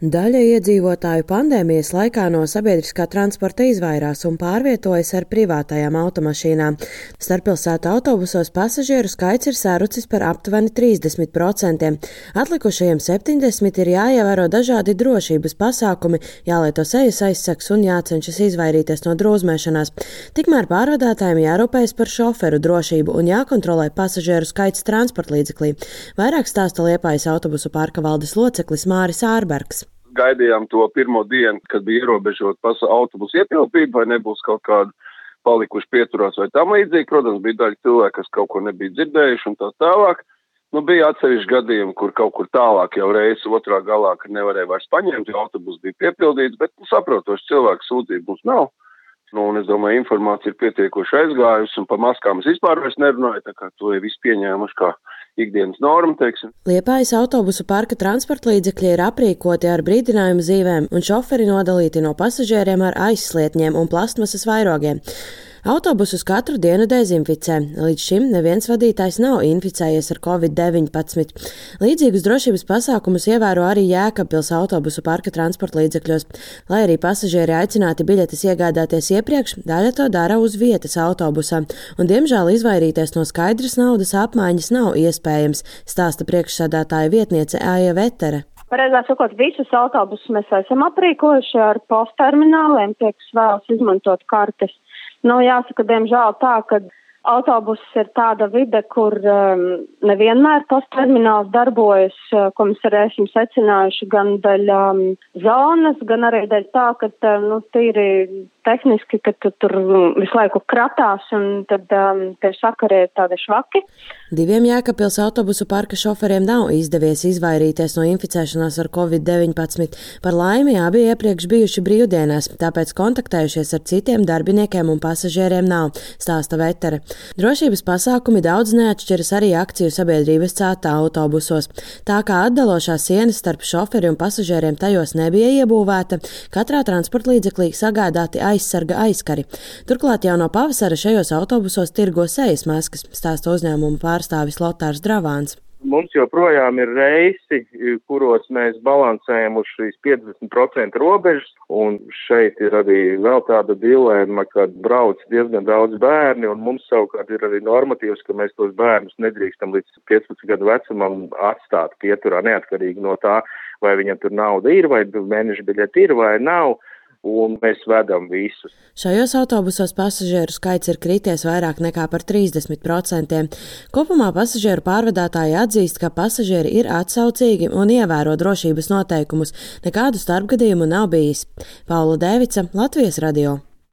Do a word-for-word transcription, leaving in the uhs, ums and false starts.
Daļa iedzīvotāju pandēmijas laikā no sabiedriskā transporta izvairās un pārvietojas ar privātajām automašīnām. Starppilsētu autobusos pasažieru skaits ir sarucis par aptuveni trīsdesmit procentiem. Atlikušajiem septiņdesmit ir jāievēro dažādi drošības pasākumi, jālieto sejas aizsegs un jācenšas izvairīties no drūzmēšanās. Tikmēr pārvadātājiem jārūpējas par šoferu drošību un jākontrolē pasažieru skaits transportlīdzeklī. Vairāk stāsta Liepājas autobusu parka valdes loceklis Māris Ārbergs. Gaidījām to pirmo dienu, kad bija ierobežot autobusu ietilpību, vai nebūs kaut kāda palikuši pieturās vai tam līdzīgi. Protams, bija daļa cilvēku, kas kaut ko nebija dzirdējuši un tā tālāk. Nu, bija atsevišķi gadījumi, kur kaut kur tālāk jau reizes otrā galā, kad nevarēja vairs paņemt, jo autobus bija piepildīts, bet nu, saprotoši cilvēku sūdzību mums nav. Nu, un es domāju, informācija ir pietiekoši aizgājusi, un par maskām es vispār vairs nerunāju, tā kā to ir visu pieņēmuši kā ikdienas norma, teiksim. Liepājas autobusu parka transportlīdzekļi ir aprīkoti ar brīdinājumu zīmēm un šoferi nodalīti no pasažieriem ar aizslietņiem un plastmasas vairogiem. Autobusus katru dienu dezinficē. Līdz šim neviens vadītājs nav inficējies ar covid deviņpadsmit. Līdzīgus drošības pasākumus ievēro arī Jēkabpils autobusu parka transportlīdzekļos. Lai arī pasažieri aicināti biļetes iegādāties iepriekš, daļa to dara uz vietas autobusā. Un, diemžēl, izvairīties no skaidras naudas apmaiņas nav iespējams, stāsta priekšsēdētāja vietniece Aija Vetere. Pareizāk sakot, visus autobusus mēs esam aprīkojuši ar posttermināliem, tie, kas vēlas izmantot kartes. Nu, jāsaka, diemžēl tā, ka autobuss ir tāda vide, kur um, nevienmēr posttermināls darbojas, uh, ko mēs arī esam secinājuši gan dēļ um, zonas, gan arī dēļ tā, ka uh, nu, tīri tehniski, ka tu tur visu laiku kratās un tad um, tie sakari ir tādi švaki. Diviem Jēkabpils autobusu parka šoferiem nav izdevies izvairīties no inficēšanās ar covid deviņpadsmit. Par laimi abi iepriekš bijuši brīvdienās, tāpēc kontaktējušies ar citiem darbiniekiem un pasažieriem nav, stāsta Vetere. Drošības pasākumi daudz neatšķiras arī akciju sabiedrības cētā autobusos. Tā kā atdalošā siena starp šoferi un pasažieriem tajos nebija iebūvēta, katrā transportlīdzeklī sagādāti aizsarga aizkari. Turklāt jau no pavasara šajos autobusos tirgo sejas maskas, stāsta uzņēmuma pārstāvis Lotārs Dravāns. Mums joprojām ir reisi, kuros mēs balansējam uz šīs piecdesmit procentu robežas, un šeit ir arī vēl tāda dilēma, kad brauc diezgan daudz bērni, un mums savukārt ir arī normatīvs, ka mēs tos bērnus nedrīkstam līdz piecpadsmit gadu vecumam atstāt pieturā, neatkarīgi no tā, vai viņam tur nauda ir, vai mēneša biļete ir, vai nav. Un mēs vedam visus. Šajos autobusos pasažieru skaits ir krities vairāk nekā par trīsdesmit procentiem. Kopumā pasažieru pārvadātāji atzīst, ka pasažieri ir atsaucīgi un ievēro drošības noteikumus. Nekādu starpgadījumu nav bijis. Paula Dēvica, Latvijas radio.